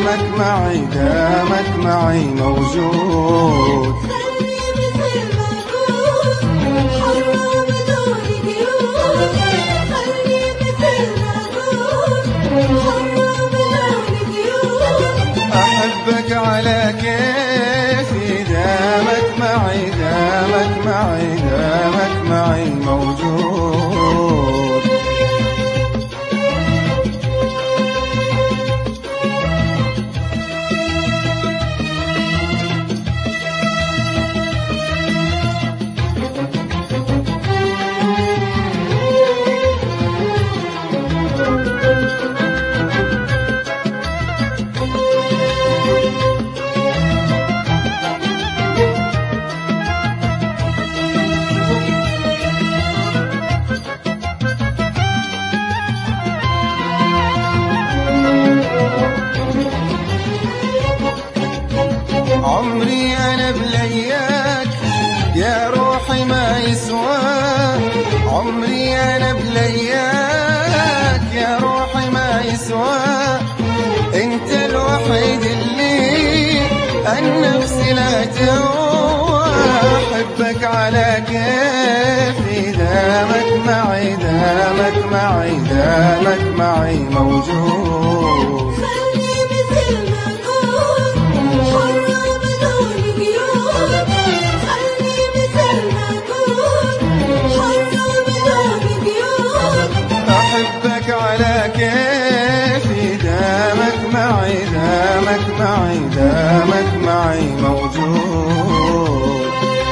دامك معي دامك معي موجود. خلي مثل ما أكون حرة بدون قيود، خلي مثل ما أكون حرة بدون قيود. أحبك على كيفي دامك معي دامك معي دامك معي موجود. عمري أنا بلياك يا روحي ما يسوى، عمري أنا بلياك يا روحي ما يسوى. انت الوحيد اللي النفس لا تهوى. أحبك على كيفي دامك معي دامك معي دامك معي موجود. خلي مثل ما أكون حرة بدون قيود، خلي مثل ما أكون حرة بدون قيود. أحبك على كيفي دامك معي دامك معي دامك معي موجود.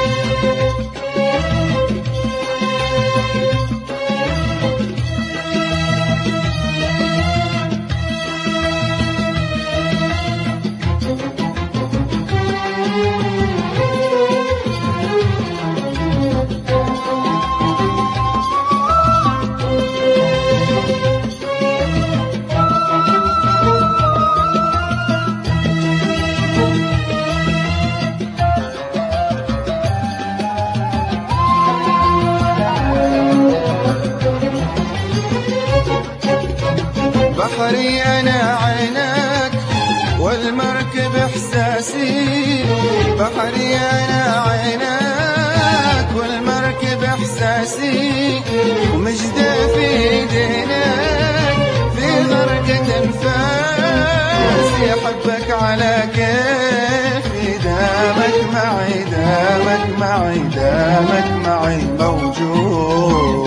بحري أنا عينك والمركب إحساسي، بحري أنا عينك والمركب إحساسي. ومجدة في ايدينك في غرقة أنفاسي. أحبك على كيفي دامك معي دامك معي دامك معي موجود.